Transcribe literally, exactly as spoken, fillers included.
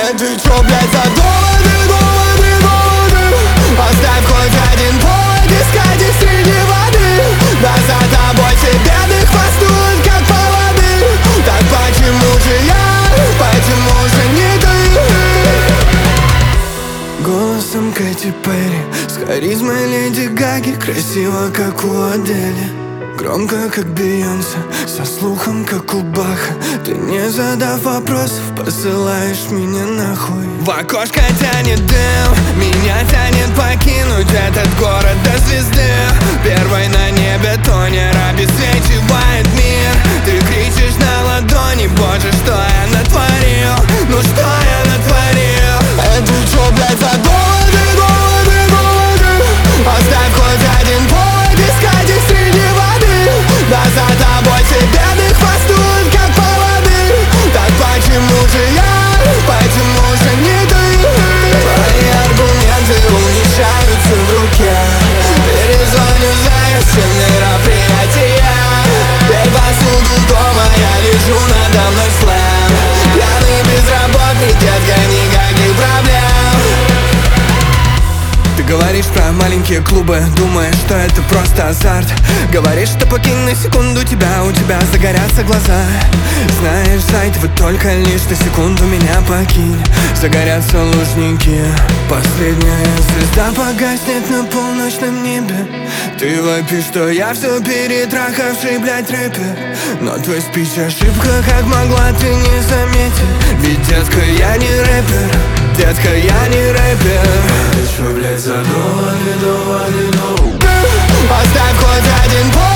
ты чё, блядь, за доводы, доводы, доводы? Оставь хоть один повод искать их среди воды. Да за тобой все беды хвастуют, как поводы. Так почему же я, почему же не ты? Голосом Кэти Перри, с харизмой Леди Гаги, красиво, как у Адели, громко, как Бейонсе, со слухом, как у Баха. Ты, не задав вопросов, посылаешь меня нахуй. В окошко тянет дым, меня тянет покинуть этот город до звезды. Первой на небе тонер обесцвечивает мир. Ты кричишь на ладони, боже, что я натворил? Ну что я натворил? А ты чё, блядь, за доводы, доводы, доводы? Оставь хоть один повод искать их среди воды. Да за тобой все беды хвастуют, как поводы. Так почему же я, почему же не ты? Твои аргументы умещаются в руке. Перезвоню завершим мероприятия. Пей посуду дома, я лежу, надо мной слэм. Пьяный безработный, детка, никаких проблем. Ты говоришь про маленькие клубы, думаешь, что это просто азарт. Говоришь, что покинь на секунду тебя, у тебя загорятся глаза. Знаешь, сайт, вот только лишь на секунду меня покинь. Загорятся лужники, последняя звезда погаснет на полночном небе. Ты вопишь, что я все перетрахавший, блядь, рэпер. Но твой спич ошибка, как могла ты не заметить? Ведь, детка, я не рэпер, детка, я не рэпер. Ты чё, блядь, за доводы, доводы, доводы? Оставь хоть один повод